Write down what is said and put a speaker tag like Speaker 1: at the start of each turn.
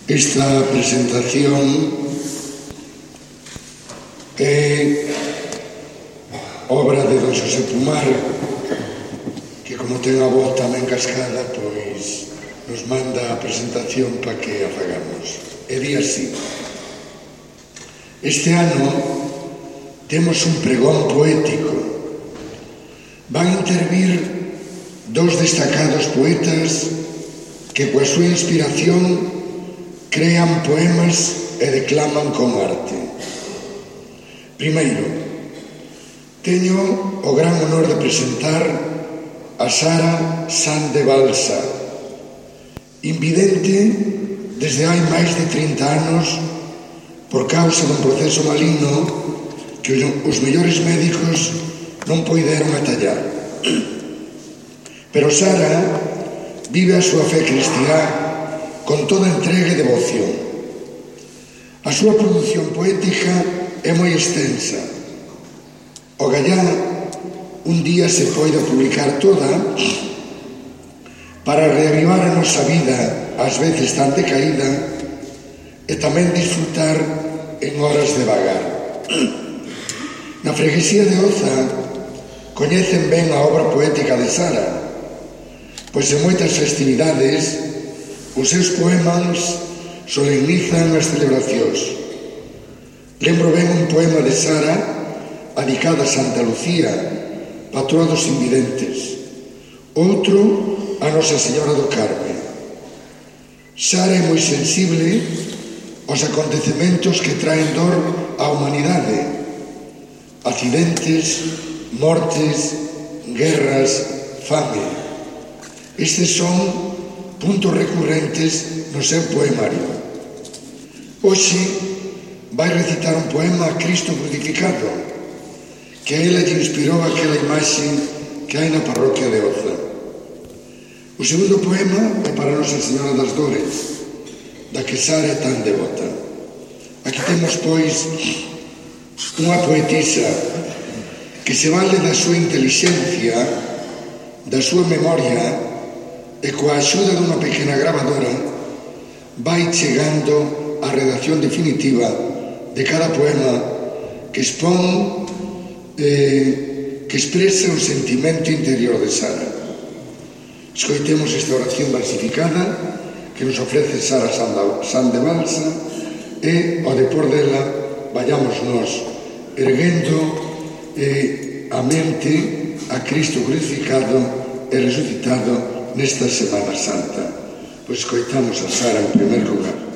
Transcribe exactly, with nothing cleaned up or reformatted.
Speaker 1: Esta presentación é obra de don Xosé Pumar, que como ten a voz tamén cascada, pois nos manda a presentación para que a fagamos. E di así: este ano temos un pregón poético. Van intervir dous destacados poetas que coa súa inspiración crean poemas e declaman con arte. Primeiro, teño o gran honor de presentar a Sara San de Balsa, invidente desde hai máis de trinta anos por causa dun proceso maligno que os mellores médicos non poideron atallar. Pero Sara vive a súa fe cristiá con toda entrega e devoción. A súa produción poética é moi extensa. O gallá un día se poida publicar toda para reavivar a nosa vida, ás veces tan decaída, e tamén disfrutar en horas de vagar. Na freguesía de Oza coñecen ben a obra poética de Sara, pois en moitas festividades os seus poemas solemnizan as celebracións. Lembro ben un poema de Sara adicado a Santa Lucía, patroa dos invidentes, outro a Nosa Señora do Carme. Sara é moi sensible aos acontecementos que traen dor á humanidade: accidentes, mortes, guerras, fame. Estes son puntos recurrentes no seu poemario. Hoxe vai recitar un poema a Cristo crucificado, que a ela lle inspirou aquela imaxe que hai na parroquia de Oza. O segundo poema é para Nosa Señora das Dores, da que Sara é tan devota. Aquí temos, pois, unha poetisa que se vale da súa intelixencia, da súa memoria, e coa axuda dunha pequena gravadora vai chegando á redacción definitiva de cada poema que expón eh, que expresa o sentimento interior de Sara. Escoitemos esta oración versificada que nos ofrece Sara San de Balsa, e ao depor dela vayamos nós erguendo eh, a mente a Cristo crucificado e resucitado nesta Semana Santa. Pois escoitamos a Sara en primer lugar.